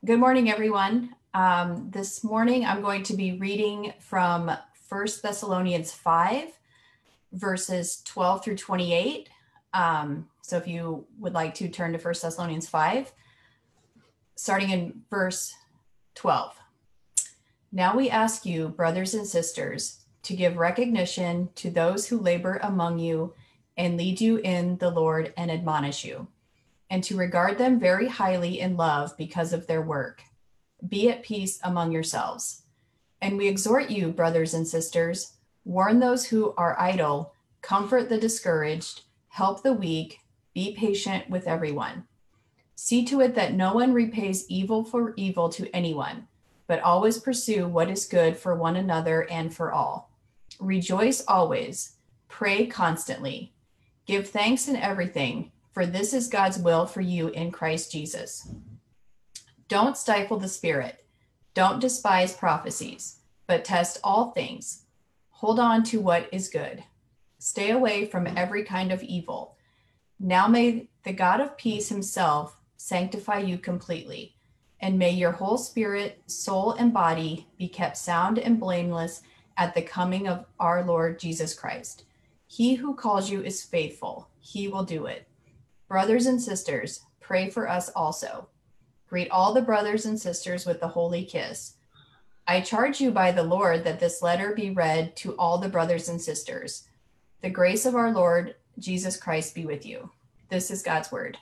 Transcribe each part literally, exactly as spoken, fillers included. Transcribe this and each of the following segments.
Good morning, everyone. Um, this morning, I'm going to be reading from First Thessalonians five, verses twelve through twenty-eight. Um, so if you would like to turn to First Thessalonians five, starting in verse twelve. Now we ask you, brothers and sisters, to give recognition to those who labor among you and lead you in the Lord and admonish you, and to regard them very highly in love because of their work. Be at peace among yourselves. And we exhort you, brothers and sisters, warn those who are idle, comfort the discouraged, help the weak, be patient with everyone. See to it that no one repays evil for evil to anyone, but always pursue what is good for one another and for all. Rejoice always, pray constantly, give thanks in everything, for this is God's will for you in Christ Jesus. Don't stifle the Spirit. Don't despise prophecies, but test all things. Hold on to what is good. Stay away from every kind of evil. Now may the God of peace himself sanctify you completely, and may your whole spirit, soul, and body be kept sound and blameless at the coming of our Lord Jesus Christ. He who calls you is faithful. He will do it. Brothers and sisters, pray for us also. Greet all the brothers and sisters with the holy kiss. I charge you by the Lord that this letter be read to all the brothers and sisters. The grace of our Lord Jesus Christ be with you. This is God's word.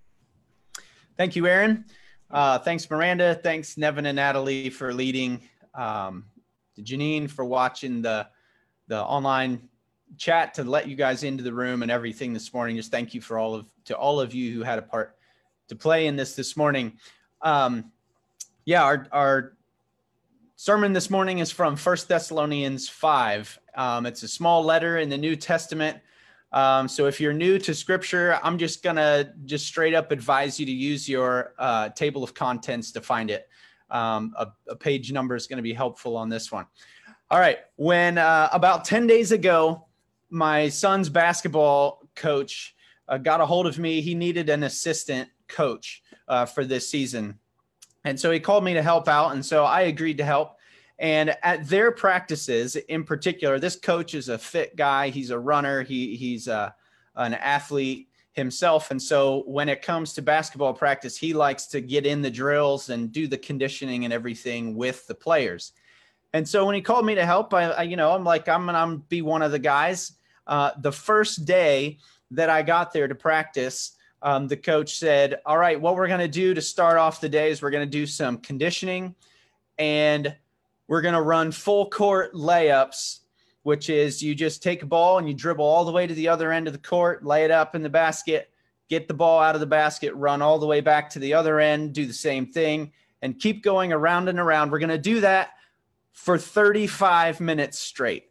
Thank you, Aaron. Uh, thanks, Miranda. Thanks, Nevin and Natalie, for leading. Um, Janine for watching the, the online chat to let you guys into the room and everything this morning. Just thank you for all of to all of you who had a part to play in this this morning. Um, yeah, our, our sermon this morning is from First Thessalonians five. Um, it's a small letter in the New Testament. Um, so if you're new to scripture, I'm just going to just straight up advise you to use your uh, table of contents to find it. Um, a, a page number is going to be helpful on this one. All right. When uh, about ten days ago, my son's basketball coach uh, got a hold of me. He needed an assistant coach uh, for this season. And so he called me to help out. And so I agreed to help. And at their practices in particular, this coach is a fit guy. He's a runner. He he's uh, an athlete himself. And so when it comes to basketball practice, he likes to get in the drills and do the conditioning and everything with the players. And so when he called me to help, I, I you know, I'm like, I'm going to be one of the guys. Uh, the first day that I got there to practice, um, the coach said, all right, what we're going to do to start off the day is we're going to do some conditioning, and we're going to run full court layups, which is you just take a ball and you dribble all the way to the other end of the court, lay it up in the basket, get the ball out of the basket, run all the way back to the other end, do the same thing, and keep going around and around. We're going to do that for thirty-five minutes straight.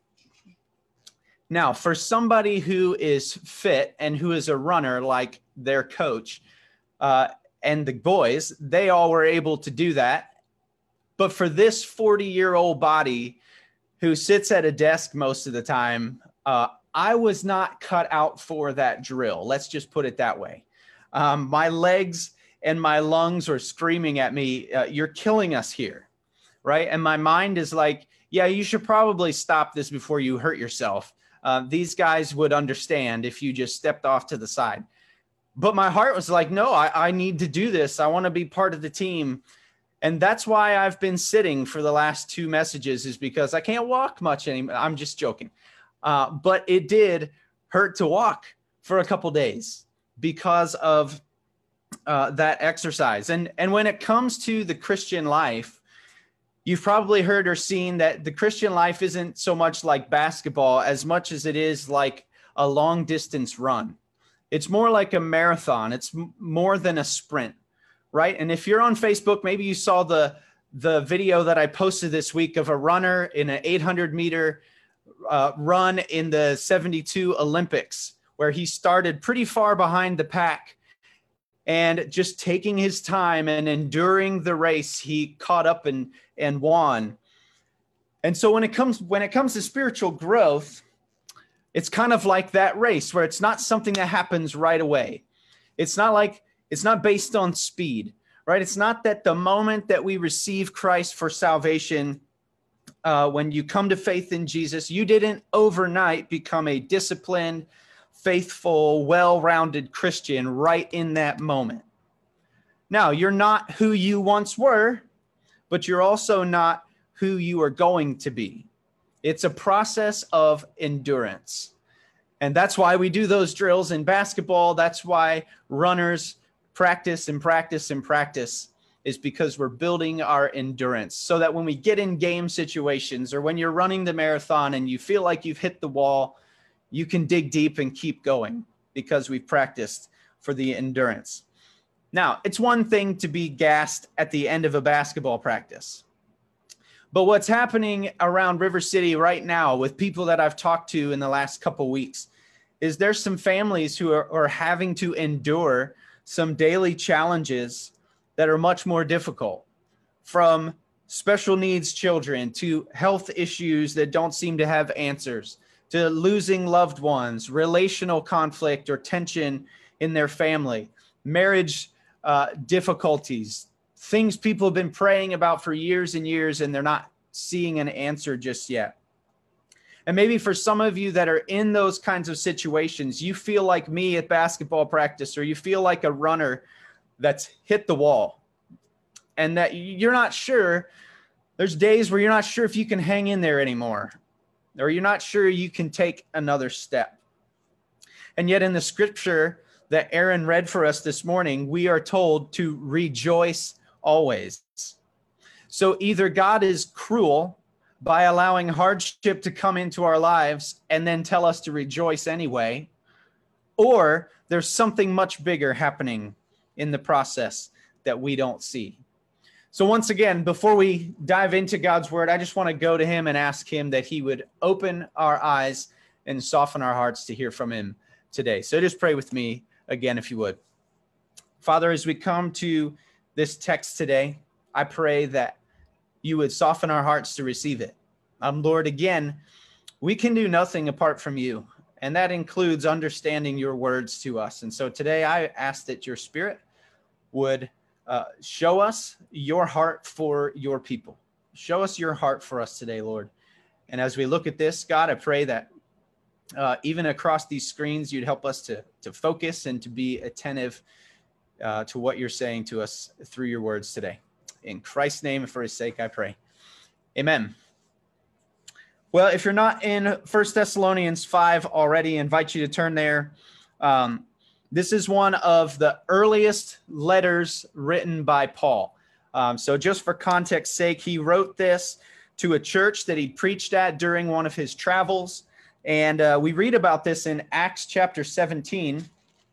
Now, for somebody who is fit and who is a runner like their coach uh, and the boys, they all were able to do that. But for this forty-year-old body who sits at a desk most of the time, uh, I was not cut out for that drill. Let's just put it that way. Um, my legs and my lungs are screaming at me, uh, you're killing us here, right? And my mind is like, yeah, you should probably stop this before you hurt yourself. Uh, these guys would understand if you just stepped off to the side. But my heart was like, no, I, I need to do this. I want to be part of the team. And that's why I've been sitting for the last two messages, is because I can't walk much anymore. I'm just joking. Uh, but it did hurt to walk for a couple days because of uh, that exercise. And, and when it comes to the Christian life, you've probably heard or seen that the Christian life isn't so much like basketball as much as it is like a long distance run. It's more like a marathon. It's m- more than a sprint, right? And if you're on Facebook, maybe you saw the, the video that I posted this week of a runner in an eight hundred meter uh, run in the seventy-two Olympics, where he started pretty far behind the pack. And just taking his time and enduring the race, he caught up and, and won. And so when it comes when it comes to spiritual growth, it's kind of like that race where it's not something that happens right away. It's not like it's not based on speed, right? It's not that the moment that we receive Christ for salvation, uh, when you come to faith in Jesus, you didn't overnight become a disciplined, faithful, well-rounded Christian right in that moment. Now, you're not who you once were, but you're also not who you are going to be. It's a process of endurance. And that's why we do those drills in basketball. That's why runners practice and practice and practice, is because we're building our endurance so that when we get in game situations or when you're running the marathon and you feel like you've hit the wall, you can dig deep and keep going because we've practiced for the endurance. Now, it's one thing to be gassed at the end of a basketball practice. But what's happening around River City right now with people that I've talked to in the last couple weeks is there's some families who are, are having to endure some daily challenges that are much more difficult, from special needs children to health issues that don't seem to have answers, to losing loved ones, relational conflict or tension in their family, marriage uh, difficulties, things people have been praying about for years and years, and they're not seeing an answer just yet. And maybe for some of you that are in those kinds of situations, you feel like me at basketball practice, or you feel like a runner that's hit the wall and that you're not sure. There's days where you're not sure if you can hang in there anymore, or you're not sure you can take another step. And yet in the scripture that Aaron read for us this morning, we are told to rejoice always. So either God is cruel by allowing hardship to come into our lives and then tell us to rejoice anyway, or there's something much bigger happening in the process that we don't see. So once again, before we dive into God's word, I just want to go to him and ask him that he would open our eyes and soften our hearts to hear from him today. So just pray with me again, if you would. Father, as we come to this text today, I pray that you would soften our hearts to receive it. Um, Lord, again, we can do nothing apart from you, and that includes understanding your words to us. And so today I ask that your Spirit would uh, show us your heart for your people. Show us your heart for us today, Lord. And as we look at this, God, I pray that uh, even across these screens, you'd help us to, to focus and to be attentive uh, to what you're saying to us through your words today. In Christ's name and for his sake, I pray. Amen. Well, if you're not in First Thessalonians five already, I invite you to turn there. Um, this is one of the earliest letters written by Paul. Um, so just for context sake, he wrote this to a church that he preached at during one of his travels. And uh, we read about this in Acts chapter seventeen.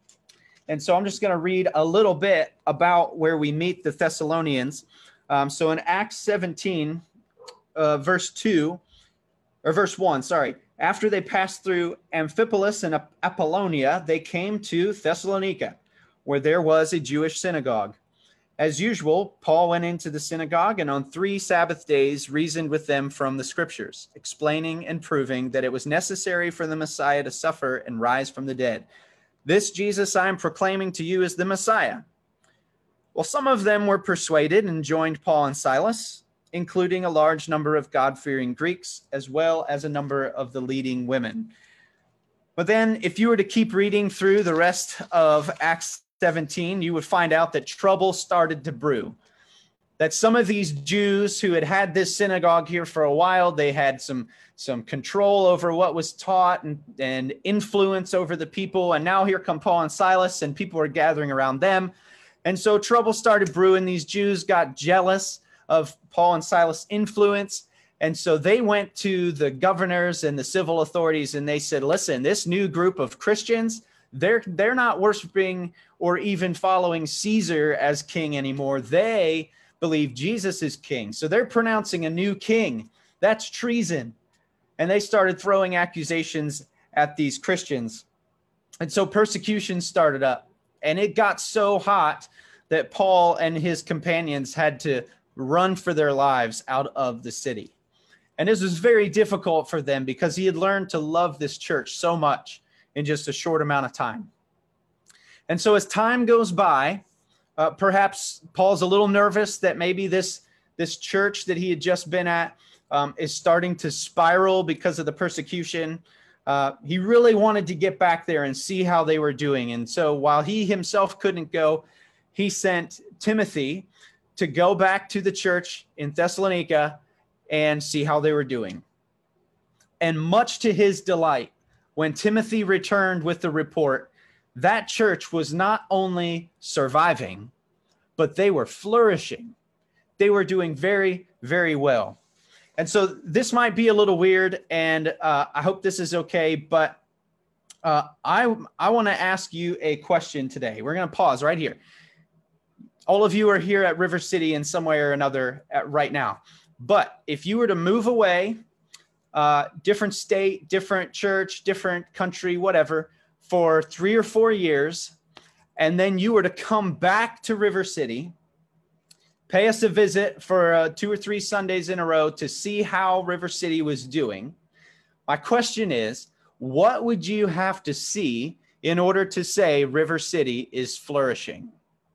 And so I'm just going to read a little bit about where we meet the Thessalonians. Um, so in Acts seventeen, uh, verse two, or verse one, sorry. After they passed through Amphipolis and Apollonia, they came to Thessalonica, where there was a Jewish synagogue. As usual, Paul went into the synagogue and on three Sabbath days reasoned with them from the scriptures, explaining and proving that it was necessary for the Messiah to suffer and rise from the dead. This Jesus I am proclaiming to you is the Messiah. Well, some of them were persuaded and joined Paul and Silas, including a large number of God-fearing Greeks, as well as a number of the leading women. But then if you were to keep reading through the rest of Acts seventeen, you would find out that trouble started to brew. That some of these Jews who had had this synagogue here for a while, they had some, some control over what was taught and, and influence over the people. And now here come Paul and Silas, and people are gathering around them. And so trouble started brewing. These Jews got jealous of Paul and Silas' influence. And so they went to the governors and the civil authorities, and they said, listen, this new group of Christians, they're, they're not worshiping or even following Caesar as king anymore. They believe Jesus is king. So they're pronouncing a new king. That's treason. And they started throwing accusations at these Christians. And so persecution started up. And it got so hot that Paul and his companions had to run for their lives out of the city. And this was very difficult for them because he had learned to love this church so much in just a short amount of time. And so as time goes by, Uh, perhaps Paul's a little nervous that maybe this, this church that he had just been at um, is starting to spiral because of the persecution. Uh, he really wanted to get back there and see how they were doing. And so while he himself couldn't go, he sent Timothy to go back to the church in Thessalonica and see how they were doing. And much to his delight, when Timothy returned with the report, that church was not only surviving, but they were flourishing. They were doing very, very well. And so this might be a little weird, and uh, I hope this is okay, but uh, I, I want to ask you a question today. We're going to pause right here. All of you are here at River City in some way or another at, right now. But if you were to move away, uh, different state, different church, different country, whatever, for three or four years, and then you were to come back to River City, pay us a visit for uh, two or three Sundays in a row to see how River City was doing. My question is, what would you have to see in order to say River City is flourishing?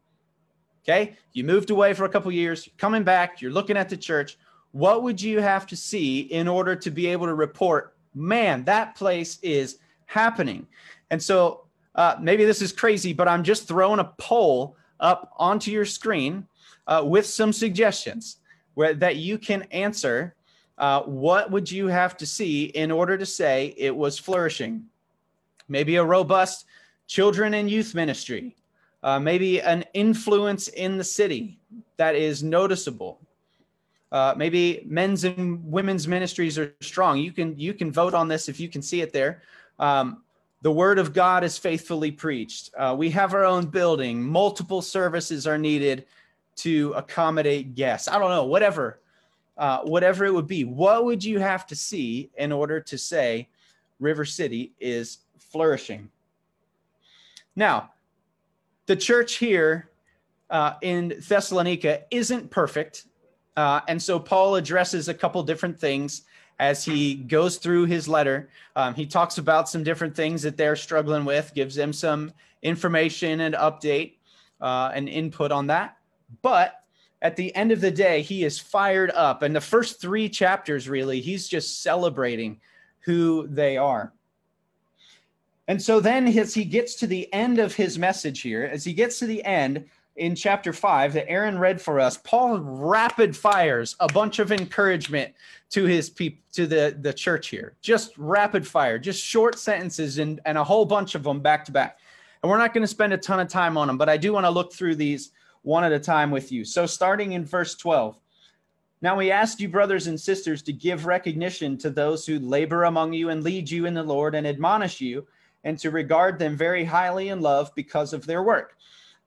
Okay, you moved away for a couple years, you're coming back, you're looking at the church. What would you have to see in order to be able to report, man, that place is happening? And so uh, maybe this is crazy, but I'm just throwing a poll up onto your screen Uh, with some suggestions where, that you can answer. Uh, what would you have to see in order to say it was flourishing? Maybe a robust children and youth ministry, uh, maybe an influence in the city that is noticeable. Uh, maybe men's and women's ministries are strong. You can you can vote on this if you can see it there. Um, the word of God is faithfully preached. Uh, we have our own building. Multiple services are needed to accommodate guests. I don't know, whatever, uh, whatever it would be. What would you have to see in order to say River City is flourishing? Now, the church here uh, in Thessalonica isn't perfect. Uh, and so Paul addresses a couple different things as he goes through his letter. Um, he talks about some different things that they're struggling with, gives them some information and update uh, and input on that. But at the end of the day, he is fired up. And the first three chapters, really, he's just celebrating who they are. And so then as he gets to the end of his message here, as he gets to the end in chapter five that Aaron read for us, Paul rapid fires a bunch of encouragement to his people, to the, the church here. Just rapid fire, just short sentences and, and a whole bunch of them back to back. And we're not going to spend a ton of time on them, but I do want to look through these one at a time with you. So starting in verse twelve, now we ask you, brothers and sisters, to give recognition to those who labor among you and lead you in the Lord and admonish you, and to regard them very highly in love because of their work.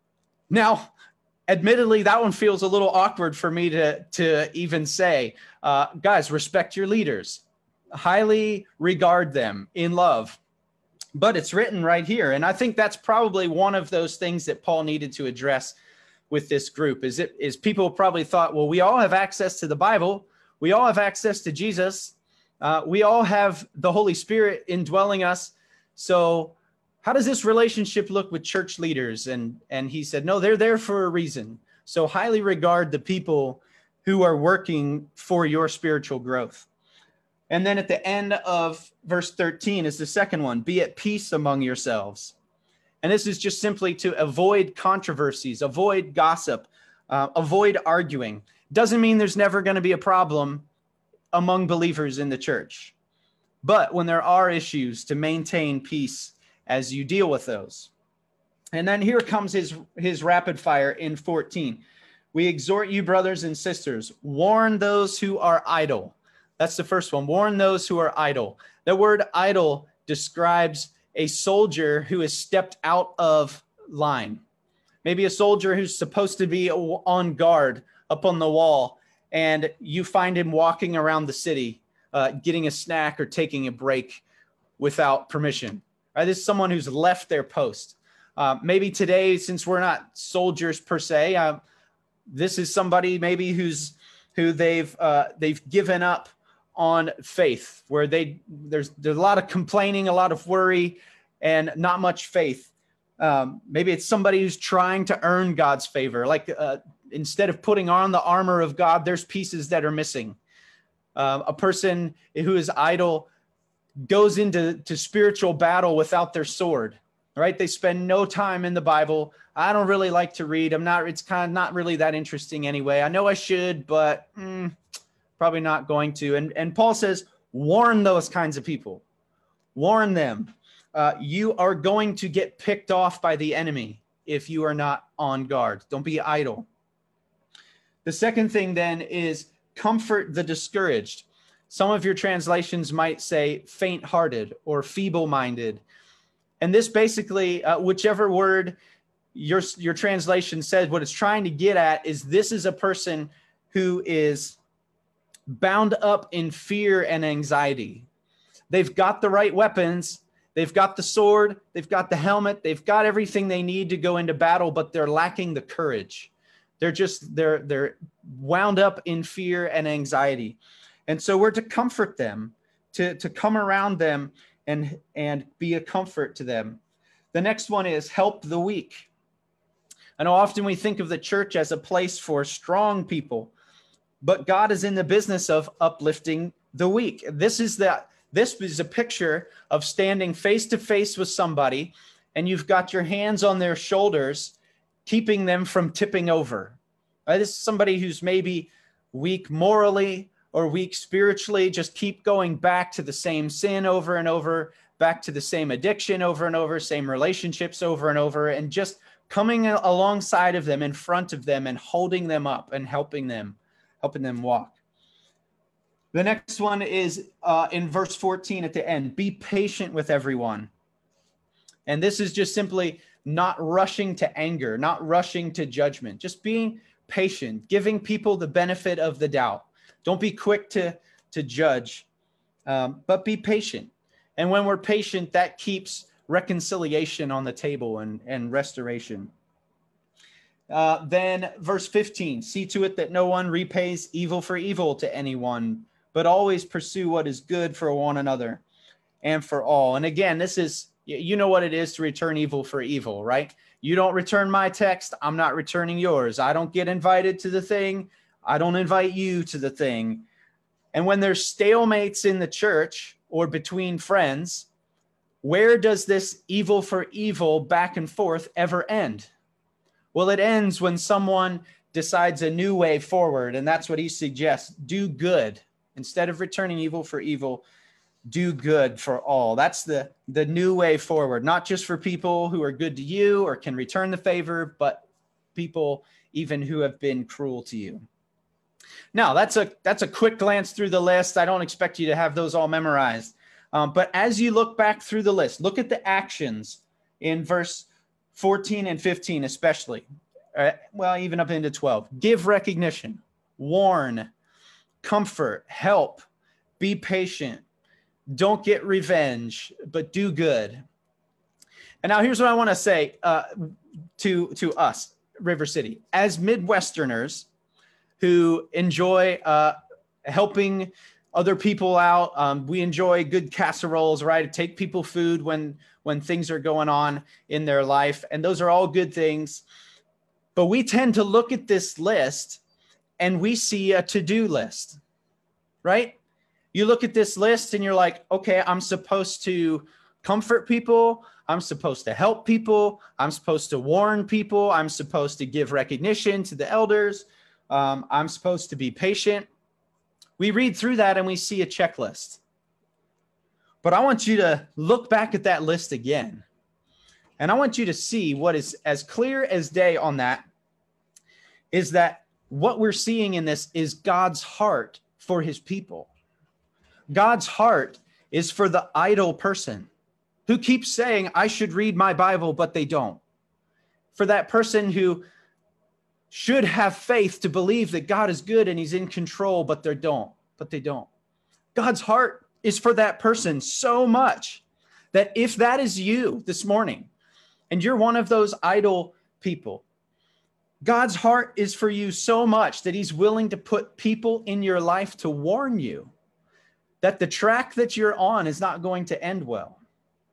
Now, admittedly, that one feels a little awkward for me to, to even say. Uh, guys, respect your leaders. Highly regard them in love. But it's written right here. And I think that's probably one of those things that Paul needed to address with this group. Is it is people probably thought, well, we all have access to the Bible. We all have access to Jesus. Uh, we all have the Holy Spirit indwelling us. So how does this relationship look with church leaders? And, and he said, no, they're there for a reason. So highly regard the people who are working for your spiritual growth. And then at the end of verse thirteen is the second one, be at peace among yourselves. And this is just simply to avoid controversies, avoid gossip, uh, avoid arguing. Doesn't mean there's never going to be a problem among believers in the church. But when there are issues, to maintain peace as you deal with those. And then here comes his, his rapid fire in fourteen. We exhort you, brothers and sisters, warn those who are idle. That's the first one. Warn those who are idle. The word idle describes a soldier who has stepped out of line. Maybe a soldier who's supposed to be on guard up on the wall, and you find him walking around the city, uh, getting a snack or taking a break without permission. Right? This is someone who's left their post. Uh, maybe today, since we're not soldiers per se, uh, this is somebody maybe who's who they've uh, they've given up on faith, where they there's there's a lot of complaining, a lot of worry, and not much faith. Um, maybe it's somebody who's trying to earn God's favor. Like uh, instead of putting on the armor of God, there's pieces that are missing. Uh, a person who is idle goes into to spiritual battle without their sword, right? They spend no time in the Bible. I don't really like to read. I'm not, it's kind of not really that interesting anyway. I know I should, but mm, probably not going to. And, and Paul says, warn those kinds of people. Warn them. Uh, you are going to get picked off by the enemy if you are not on guard. Don't be idle. The second thing then is comfort the discouraged. Some of your translations might say faint-hearted or feeble-minded. And this basically, uh, whichever word your, your translation says, what it's trying to get at is this is a person who is bound up in fear and anxiety. They've got the right weapons. They've got the sword. They've got the helmet. They've got everything they need to go into battle, but they're lacking the courage. They're just, they're, they're wound up in fear and anxiety. And so we're to comfort them, to, to come around them and, and be a comfort to them. The next one is help the weak. I know often we think of the church as a place for strong people, but God is in the business of uplifting the weak. This is that, this is a picture of standing face to face with somebody, and you've got your hands on their shoulders, keeping them from tipping over. Right? This is somebody who's maybe weak morally or weak spiritually, just keep going back to the same sin over and over, back to the same addiction over and over, same relationships over and over, and just coming alongside of them, in front of them, and holding them up and helping them, helping them walk. The next one is uh, in verse fourteen at the end, be patient with everyone. And this is just simply not rushing to anger, not rushing to judgment, just being patient, giving people the benefit of the doubt. Don't be quick to, to judge, um, but be patient. And when we're patient, that keeps reconciliation on the table and, and restoration. Uh, then verse fifteen, see to it that no one repays evil for evil to anyone, but always pursue what is good for one another and for all. And again, this is, you know what it is to return evil for evil, right? You don't return my text, I'm not returning yours. I don't get invited to the thing, I don't invite you to the thing. And when there's stalemates in the church or between friends, where does this evil for evil back and forth ever end? Well, it ends when someone decides a new way forward, and that's what he suggests. Do good. Instead of returning evil for evil, do good for all. That's the, the new way forward, not just for people who are good to you or can return the favor, but people even who have been cruel to you. Now, that's a, that's a quick glance through the list. I don't expect you to have those all memorized. Um, but as you look back through the list, look at the actions in verse fourteen and fifteen especially. Uh, well, even up into twelve. Give recognition, warn, comfort, help, be patient. Don't get revenge, but do good. And now here's what I want to say uh, to, to us, River City. As Midwesterners who enjoy uh, helping other people out, um, we enjoy good casseroles, right? Take people food when, when things are going on in their life. And those are all good things. But we tend to look at this list and we see a to-do list, right? You look at this list and you're like, okay, I'm supposed to comfort people. I'm supposed to help people. I'm supposed to warn people. I'm supposed to give recognition to the elders. Um, I'm supposed to be patient. We read through that and we see a checklist. But I want you to look back at that list again. And I want you to see what is as clear as day on that is that what we're seeing in this is God's heart for his people. God's heart is for the idle person who keeps saying, I should read my Bible, but they don't. For that person who should have faith to believe that God is good and he's in control, but they don't, but they don't. God's heart is for that person so much that if that is you this morning and you're one of those idle people, God's heart is for you so much that he's willing to put people in your life to warn you that the track that you're on is not going to end well.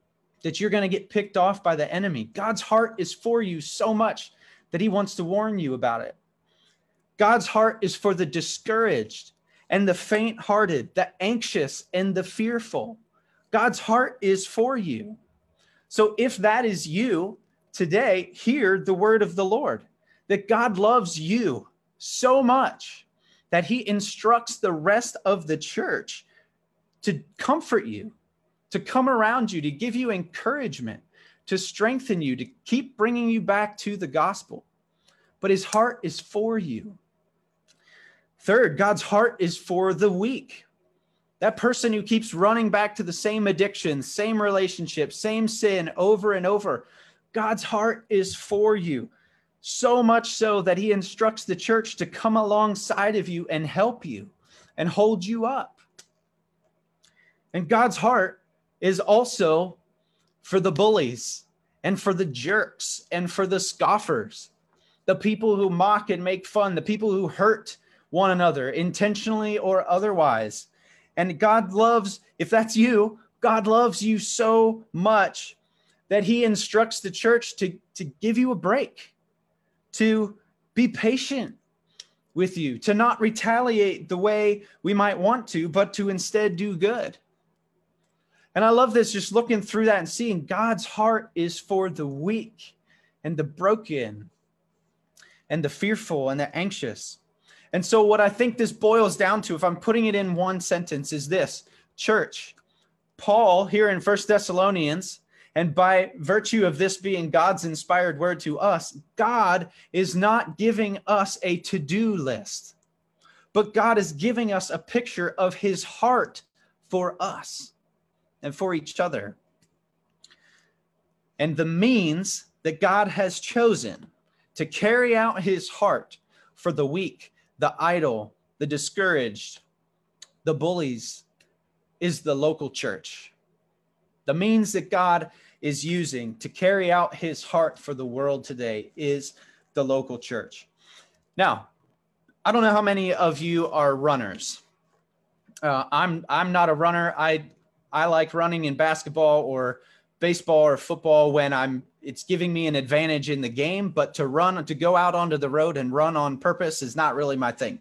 that you're going to get picked off by the enemy. God's heart is for you so much that he wants to warn you about it. God's heart is for the discouraged and the faint-hearted, the anxious and the fearful. God's heart is for you. So if that is you today, hear the word of the Lord, that God loves you so much that he instructs the rest of the church to comfort you, to come around you, to give you encouragement, to strengthen you, to keep bringing you back to the gospel. But his heart is for you. Third, God's heart is for the weak. That person who keeps running back to the same addiction, same relationship, same sin over and over. God's heart is for you. So much so that he instructs the church to come alongside of you and help you and hold you up. And God's heart is also for the bullies and for the jerks and for the scoffers, the people who mock and make fun, the people who hurt one another intentionally or otherwise. And God loves, if that's you, God loves you so much that he instructs the church to, to give you a break, to be patient with you, to not retaliate the way we might want to, but to instead do good. And I love this, just looking through that and seeing God's heart is for the weak and the broken and the fearful and the anxious. And so what I think this boils down to, if I'm putting it in one sentence, is this: church, Paul here in First Thessalonians, and by virtue of this being God's inspired word to us, God is not giving us a to-do list, but God is giving us a picture of his heart for us and for each other. And the means that God has chosen to carry out his heart for the weak, the idle, the discouraged, the bullies, is the local church. The means that God is using to carry out his heart for the world today is the local church. Now, I don't know how many of you are runners. Uh, I'm I'm not a runner. I I like running in basketball or baseball or football when I'm it's giving me an advantage in the game, but to run, to go out onto the road and run on purpose is not really my thing.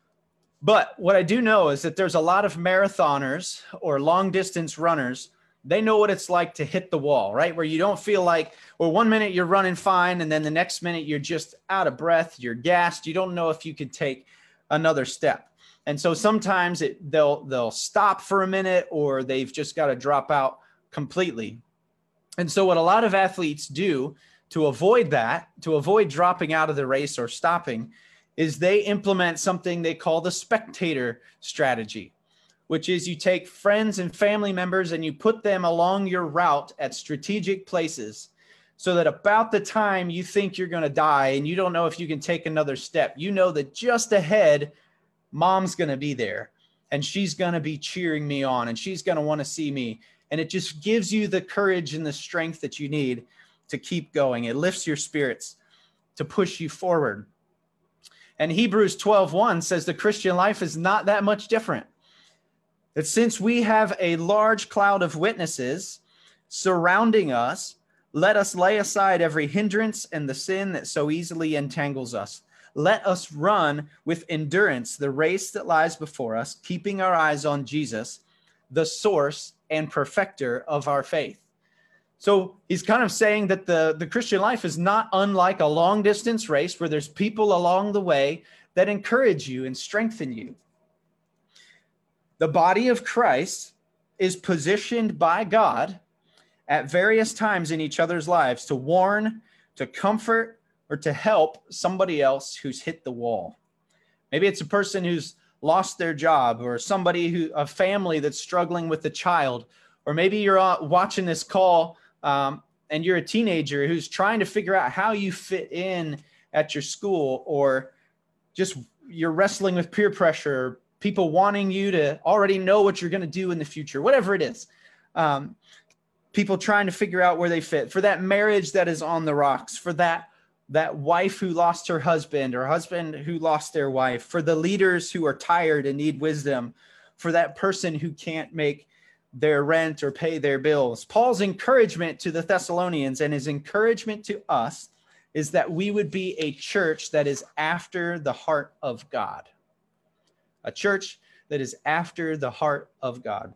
But what I do know is that there's a lot of marathoners or long distance runners. They know what it's like to hit the wall, right? Where you don't feel like, well, one minute you're running fine, and then the next minute you're just out of breath, you're gassed. You don't know if you could take another step. And so sometimes it, they'll, they'll stop for a minute, or they've just got to drop out completely. And so what a lot of athletes do to avoid that, to avoid dropping out of the race or stopping, is they implement something they call the spectator strategy, which is you take friends and family members and you put them along your route at strategic places so that about the time you think you're going to die and you don't know if you can take another step, you know that just ahead, mom's going to be there and she's going to be cheering me on and she's going to want to see me. And it just gives you the courage and the strength that you need to keep going. It lifts your spirits to push you forward. And Hebrews twelve one says the Christian life is not that much different. That since we have a large cloud of witnesses surrounding us, let us lay aside every hindrance and the sin that so easily entangles us. Let us run with endurance the race that lies before us, keeping our eyes on Jesus, the source and perfecter of our faith. So he's kind of saying that the, the Christian life is not unlike a long distance race where there's people along the way that encourage you and strengthen you. The body of Christ is positioned by God at various times in each other's lives to warn, to comfort, or to help somebody else who's hit the wall. Maybe it's a person who's lost their job, or somebody who, a family that's struggling with a child, or maybe you're uh, watching this call um, and you're a teenager who's trying to figure out how you fit in at your school, or just you're wrestling with peer pressure, people wanting you to already know what you're going to do in the future, whatever it is. Um, people trying to figure out where they fit, for that marriage that is on the rocks, for that that wife who lost her husband, or husband who lost their wife, for the leaders who are tired and need wisdom, for that person who can't make their rent or pay their bills. Paul's encouragement to the Thessalonians and his encouragement to us is that we would be a church that is after the heart of God. A church that is after the heart of God.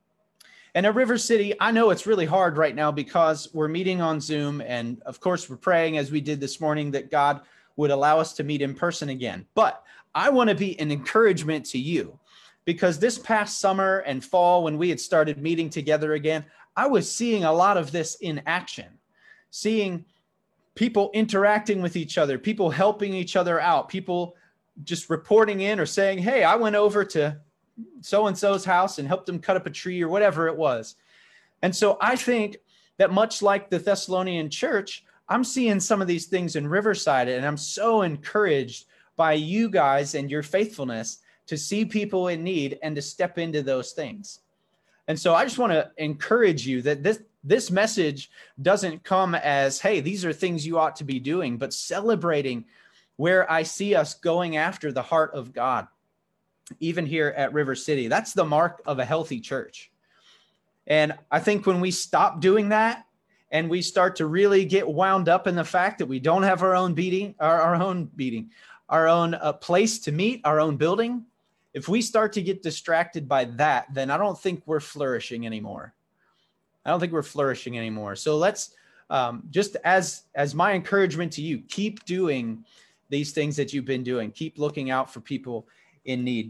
And at River City, I know it's really hard right now because we're meeting on Zoom. And of course, we're praying, as we did this morning, that God would allow us to meet in person again. But I want to be an encouragement to you, because this past summer and fall, when we had started meeting together again, I was seeing a lot of this in action, seeing people interacting with each other, people helping each other out, people just reporting in or saying, hey, I went over to so-and-so's house and helped them cut up a tree or whatever it was. And so I think that much like the Thessalonian church, I'm seeing some of these things in Riverside, and I'm so encouraged by you guys and your faithfulness to see people in need and to step into those things. And so I just want to encourage you that this, this message doesn't come as, hey, these are things you ought to be doing, but celebrating where I see us going after the heart of God. Even here at River City, that's the mark of a healthy church. And I think when we stop doing that and we start to really get wound up in the fact that we don't have our own beating, our, our own beating, our own uh, place to meet, our own building, if we start to get distracted by that, then I don't think we're flourishing anymore. I don't think we're flourishing anymore. So let's um, just as, as my encouragement to you, keep doing these things that you've been doing. Keep looking out for people in need.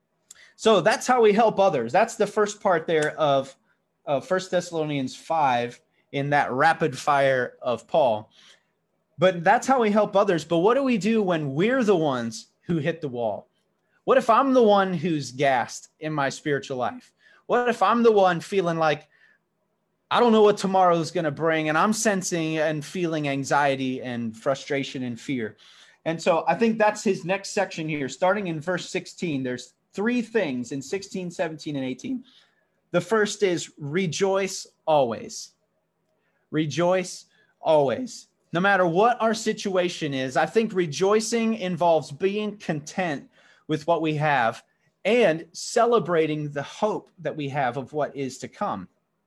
So that's how we help others. That's the first part there of, of First Thessalonians five in that rapid fire of Paul. But that's how we help others. But what do we do when we're the ones who hit the wall? What if I'm the one who's gassed in my spiritual life? What if I'm the one feeling like I don't know what tomorrow is going to bring, and I'm sensing and feeling anxiety and frustration and fear? And so I think that's his next section here, starting in verse sixteen. There's three things in sixteen, seventeen, and eighteen. The first is rejoice always. Rejoice always. No matter what our situation is, I think rejoicing involves being content with what we have and celebrating the hope that we have of what is to come.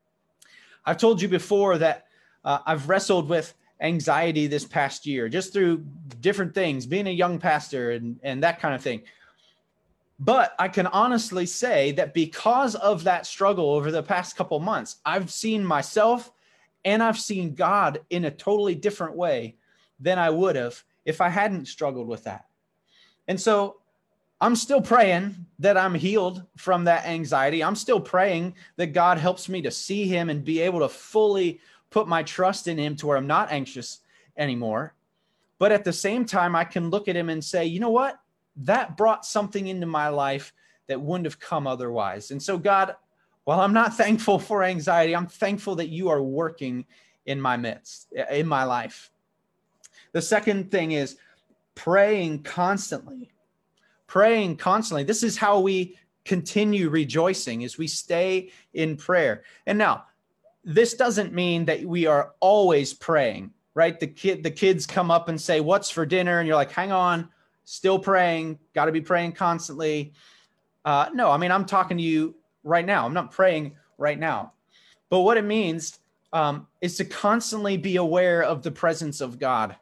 I've told you before that uh, I've wrestled with anxiety this past year, just through different things, being a young pastor and, and that kind of thing. But I can honestly say that because of that struggle over the past couple months, I've seen myself and I've seen God in a totally different way than I would have if I hadn't struggled with that. And so I'm still praying that I'm healed from that anxiety. I'm still praying that God helps me to see him and be able to fully put my trust in him to where I'm not anxious anymore. But at the same time, I can look at him and say, you know what? That brought something into my life that wouldn't have come otherwise. And so God, while I'm not thankful for anxiety, I'm thankful that you are working in my midst, in my life. The second thing is praying constantly, praying constantly. This is how we continue rejoicing, as we stay in prayer. And now, this doesn't mean that we are always praying, right? The kid, the kids come up and say, what's for dinner? And you're like, hang on, still praying, got to be praying constantly. Uh, no, I mean, I'm talking to you right now. I'm not praying right now. But what it means um, is to constantly be aware of the presence of God.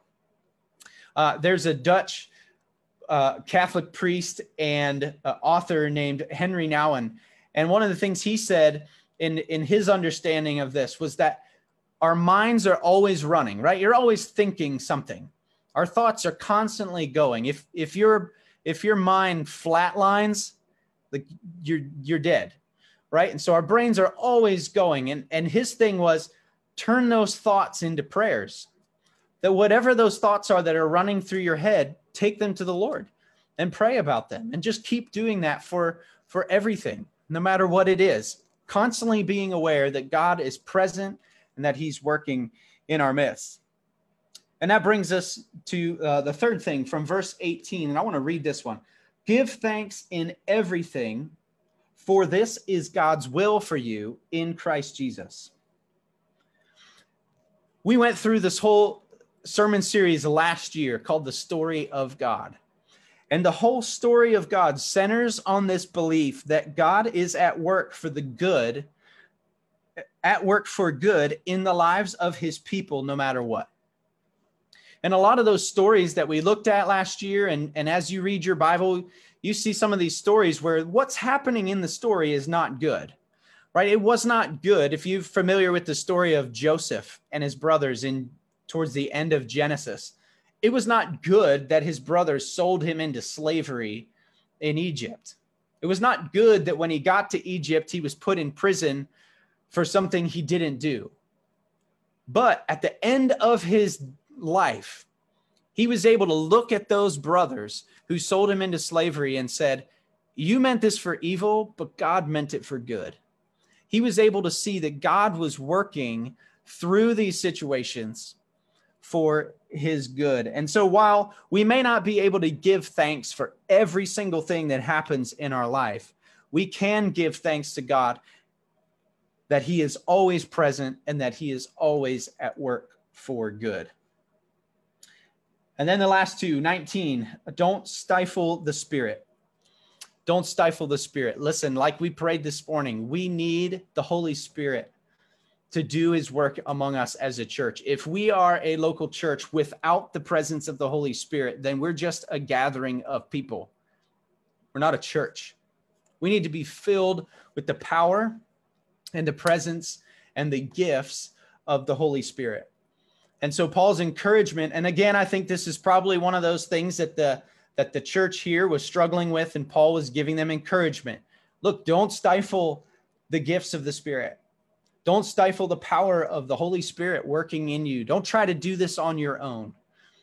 Uh, there's a Dutch uh, Catholic priest and uh, author named Henry Nouwen. And one of the things he said in, in his understanding of this was that our minds are always running, right? You're always thinking something. Our thoughts are constantly going. If if your if your mind flatlines, like you're you're dead, right? And so our brains are always going. And and his thing was turn those thoughts into prayers. That whatever those thoughts are that are running through your head, take them to the Lord and pray about them, and just keep doing that for for everything, no matter what it is. Constantly being aware that God is present and that he's working in our midst. And that brings us to uh, the third thing from verse eighteen. And I want to read this one. Give thanks in everything, for this is God's will for you in Christ Jesus. We went through this whole sermon series last year called The Story of God. And the whole story of God centers on this belief that God is at work for the good, at work for good in the lives of his people, no matter what. And a lot of those stories that we looked at last year, and, and as you read your Bible, you see some of these stories where what's happening in the story is not good, right? It was not good. If you're familiar with the story of Joseph and his brothers in towards the end of Genesis, it was not good that his brothers sold him into slavery in Egypt. It was not good that when he got to Egypt, he was put in prison for something he didn't do. But at the end of his life, he was able to look at those brothers who sold him into slavery and said, you meant this for evil, but God meant it for good. He was able to see that God was working through these situations for his good. And so while we may not be able to give thanks for every single thing that happens in our life, we can give thanks to God that he is always present and that he is always at work for good. And then the last two, nineteen, don't stifle the Spirit. Don't stifle the Spirit. Listen, like we prayed this morning, we need the Holy Spirit to do his work among us as a church. If we are a local church without the presence of the Holy Spirit, then we're just a gathering of people. We're not a church. We need to be filled with the power and the presence and the gifts of the Holy Spirit. And so Paul's encouragement, and again, I think this is probably one of those things that the that the church here was struggling with, and Paul was giving them encouragement. Look, don't stifle the gifts of the Spirit. Don't stifle the power of the Holy Spirit working in you. Don't try to do this on your own,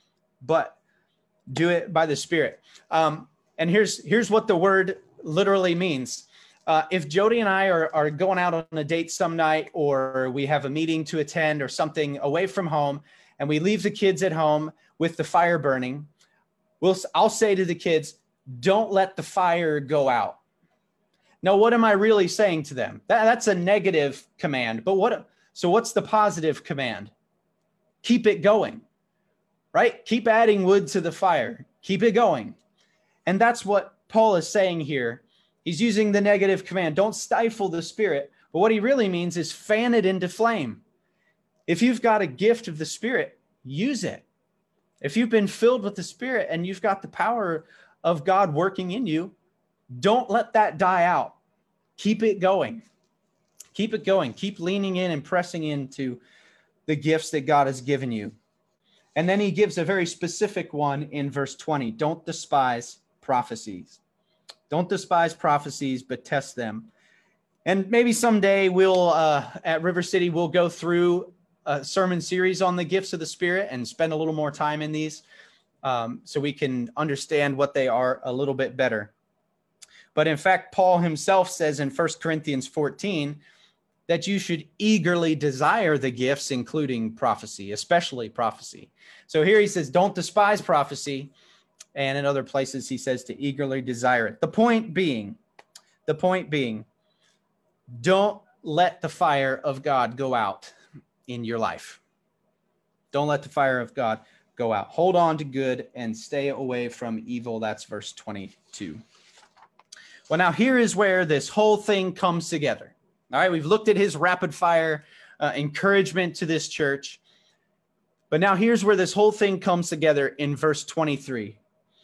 but do it by the Spirit. Um, and here's here's what the word literally means. Uh, if Jody and I are, are going out on a date some night, or we have a meeting to attend or something away from home, and we leave the kids at home with the fire burning, we'll, I'll say to the kids, don't let the fire go out. Now, what am I really saying to them? That, that's a negative command. But what? So what's the positive command? Keep it going, right? Keep adding wood to the fire. Keep it going. And that's what Paul is saying here. He's using the negative command. Don't stifle the Spirit. But what he really means is fan it into flame. If you've got a gift of the Spirit, use it. If you've been filled with the Spirit and you've got the power of God working in you, don't let that die out. Keep it going. Keep it going. Keep leaning in and pressing into the gifts that God has given you. And then he gives a very specific one in verse twenty. Don't despise prophecies. Don't despise prophecies, but test them. And maybe someday we'll, uh, at River City, we'll go through a sermon series on the gifts of the Spirit and spend a little more time in these um, so we can understand what they are a little bit better. But in fact, Paul himself says in First Corinthians fourteen that you should eagerly desire the gifts, including prophecy, especially prophecy. So here he says, don't despise prophecy. And in other places, he says to eagerly desire it. The point being, the point being, don't let the fire of God go out in your life. Don't let the fire of God go out. Hold on to good and stay away from evil. That's verse twenty-two. Well, now here is where this whole thing comes together. All right, we've looked at his rapid fire uh, encouragement to this church. But now here's where this whole thing comes together in verse twenty-three.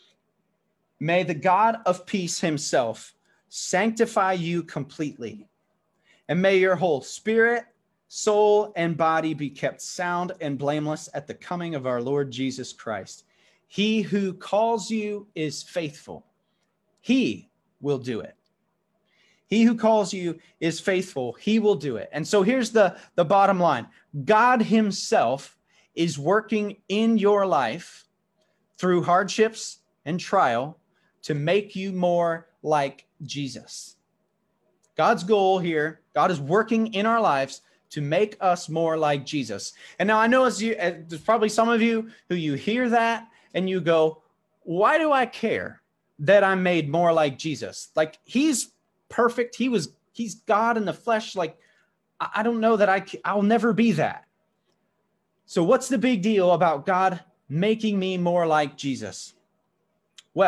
May the God of peace himself sanctify you completely, and may your whole spirit, soul, and body be kept sound and blameless at the coming of our Lord Jesus Christ. He who calls you is faithful. He will do it. He who calls you is faithful. He will do it. And so here's the, the bottom line. God himself is working in your life through hardships and trial to make you more like Jesus. God's goal here, God is working in our lives to make us more like Jesus. And now I know as you, as there's probably some of you who you hear that and you go, why do I care that I'm made more like Jesus? Like he's perfect. He was, he's God in the flesh. Like, I don't know that I, I'll never be that. So what's the big deal about God making me more like Jesus? Well,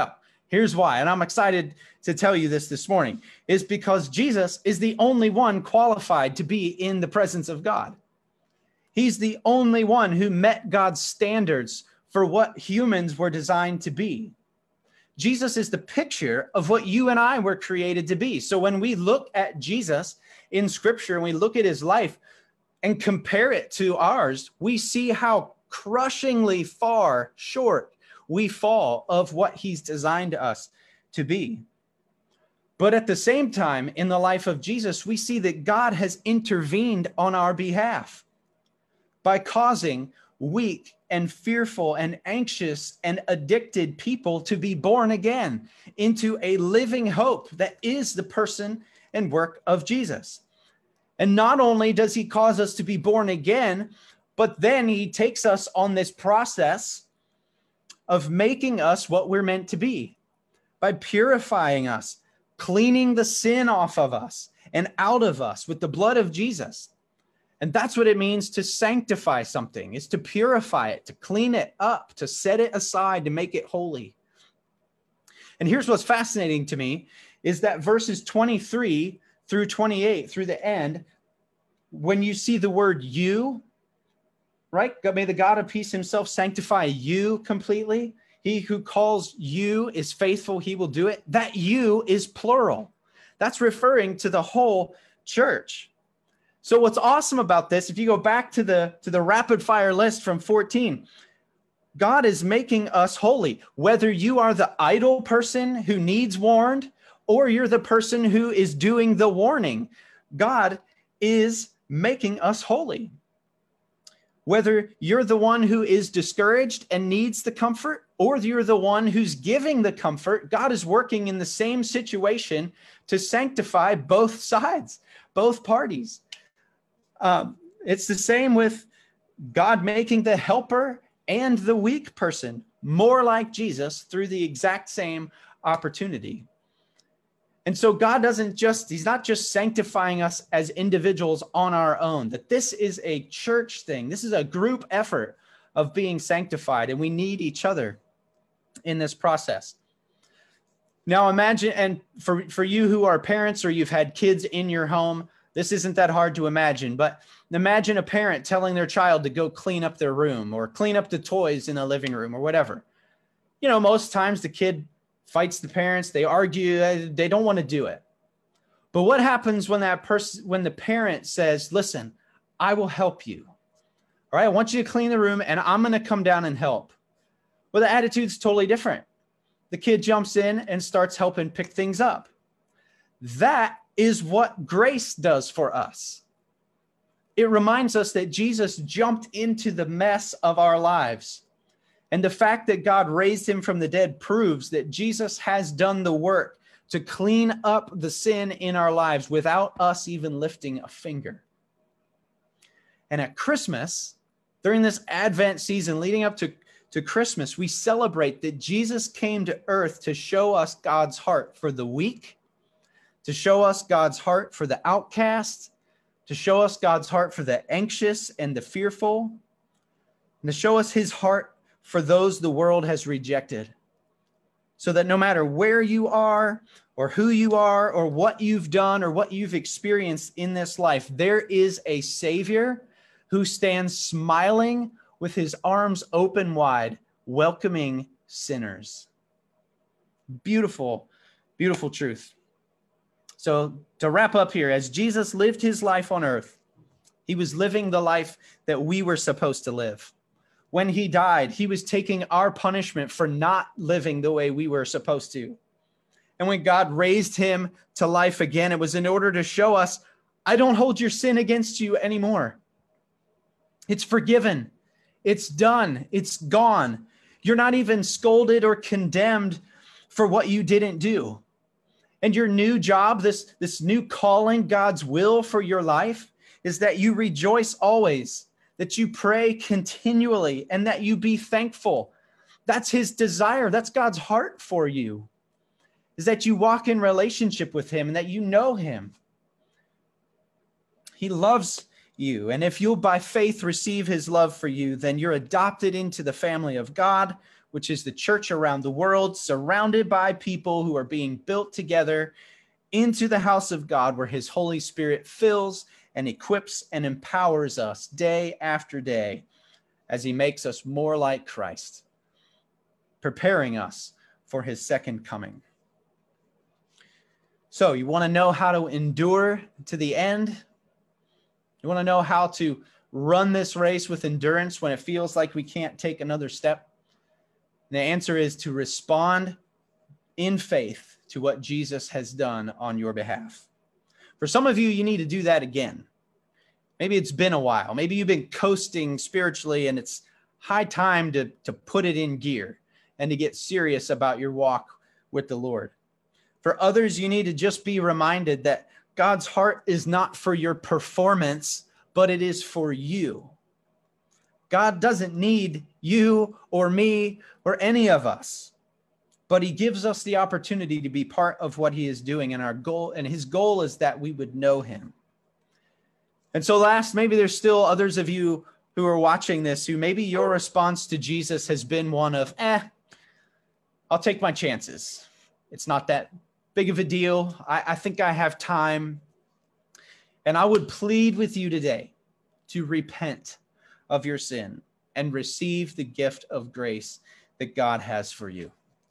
Here's why, and I'm excited to tell you this this morning, is because Jesus is the only one qualified to be in the presence of God. He's the only one who met God's standards for what humans were designed to be. Jesus is the picture of what you and I were created to be. So when we look at Jesus in Scripture and we look at his life and compare it to ours, we see how crushingly far short we fall of what he's designed us to be. But at the same time, in the life of Jesus, we see that God has intervened on our behalf by causing weak and fearful and anxious and addicted people to be born again into a living hope that is the person and work of Jesus. And not only does he cause us to be born again, but then he takes us on this process of making us what we're meant to be by purifying us, cleaning the sin off of us and out of us with the blood of Jesus. And that's what it means to sanctify something, is to purify it, to clean it up, to set it aside, to make it holy. And here's what's fascinating to me is that verses twenty-three through twenty-eight, through the end, when you see the word you, right? May the God of peace himself sanctify you completely. He who calls you is faithful, he will do it. That you is plural. That's referring to the whole church. So what's awesome about this, if you go back to the, to the rapid fire list from fourteen, God is making us holy. Whether you are the idle person who needs warned, or you're the person who is doing the warning, God is making us holy. Whether you're the one who is discouraged and needs the comfort, or you're the one who's giving the comfort, God is working in the same situation to sanctify both sides, both parties. Um, it's the same with God making the helper and the weak person more like Jesus through the exact same opportunity. And so God doesn't just, he's not just sanctifying us as individuals on our own, that this is a church thing. This is a group effort of being sanctified, and we need each other in this process. Now imagine, and for, for you who are parents or you've had kids in your home, this isn't that hard to imagine, but imagine a parent telling their child to go clean up their room or clean up the toys in the living room or whatever. You know, most times the kid fights the parents, they argue, they don't want to do it. But what happens when that person, when the parent says, listen, I will help you. All right, I want you to clean the room and I'm going to come down and help. Well, the attitude's totally different. The kid jumps in and starts helping pick things up. That is what grace does for us. It reminds us that Jesus jumped into the mess of our lives. And the fact that God raised him from the dead proves that Jesus has done the work to clean up the sin in our lives without us even lifting a finger. And at Christmas, during this Advent season leading up to, to Christmas, we celebrate that Jesus came to earth to show us God's heart for the weak, to show us God's heart for the outcast, to show us God's heart for the anxious and the fearful, and to show us his heart for those the world has rejected, so that no matter where you are or who you are or what you've done or what you've experienced in this life, there is a Savior who stands smiling with his arms open wide, welcoming sinners. Beautiful, beautiful truth. So to wrap up here, as Jesus lived his life on earth, he was living the life that we were supposed to live. When he died, he was taking our punishment for not living the way we were supposed to. And when God raised him to life again, it was in order to show us, I don't hold your sin against you anymore. It's forgiven. It's done. It's gone. You're not even scolded or condemned for what you didn't do. And your new job, this, this new calling, God's will for your life, is that you rejoice always, that you pray continually, and that you be thankful. That's his desire. That's God's heart for you, is that you walk in relationship with him and that you know him. He loves you. And if you'll by faith receive his love for you, then you're adopted into the family of God, which is the church around the world, surrounded by people who are being built together into the house of God, where his Holy Spirit fills and equips and empowers us day after day as he makes us more like Christ, preparing us for his second coming. So you want to know how to endure to the end? You want to know how to run this race with endurance when it feels like we can't take another step? And the answer is to respond in faith to what Jesus has done on your behalf. For some of you, you need to do that again. Maybe it's been a while. Maybe you've been coasting spiritually, and it's high time to, to put it in gear and to get serious about your walk with the Lord. For others, you need to just be reminded that God's heart is not for your performance, but it is for you. God doesn't need you or me or any of us, but he gives us the opportunity to be part of what he is doing. And our goal, and his goal is that we would know him. And so last, maybe there's still others of you who are watching this who maybe your response to Jesus has been one of, eh, I'll take my chances. It's not that big of a deal. I, I think I have time. And I would plead with you today to repent of your sin and receive the gift of grace that God has for you.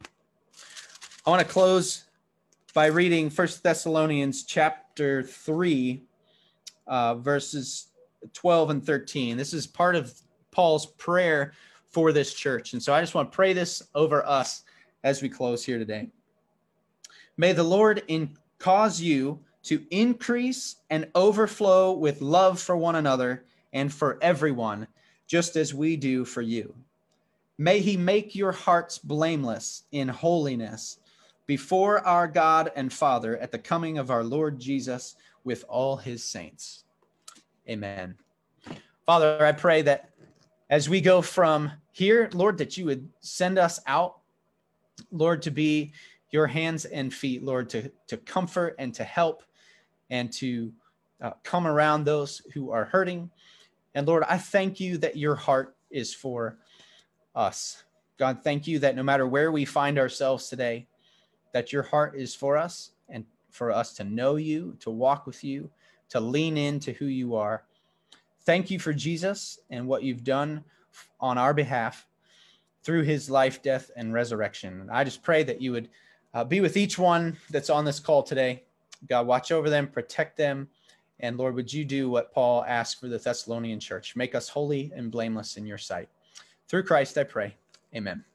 I want to close by reading First Thessalonians chapter three, uh, verses twelve and thirteen. This is part of Paul's prayer for this church. And so I just want to pray this over us as we close here today. May the Lord in, cause you to increase and overflow with love for one another and for everyone, just as we do for you. May he make your hearts blameless in holiness before our God and Father at the coming of our Lord Jesus with all his saints. Amen. Father, I pray that as we go from here, Lord, that you would send us out, Lord, to be your hands and feet, Lord, to, to comfort and to help and to uh, come around those who are hurting. And Lord, I thank you that your heart is for us. God, thank you that no matter where we find ourselves today, that your heart is for us and for us to know you, to walk with you, to lean into who you are. Thank you for Jesus and what you've done on our behalf through his life, death, and resurrection. And I just pray that you would uh, be with each one that's on this call today. God, watch over them, protect them. And Lord, would you do what Paul asked for the Thessalonian church? Make us holy and blameless in your sight. Through Christ, I pray. Amen.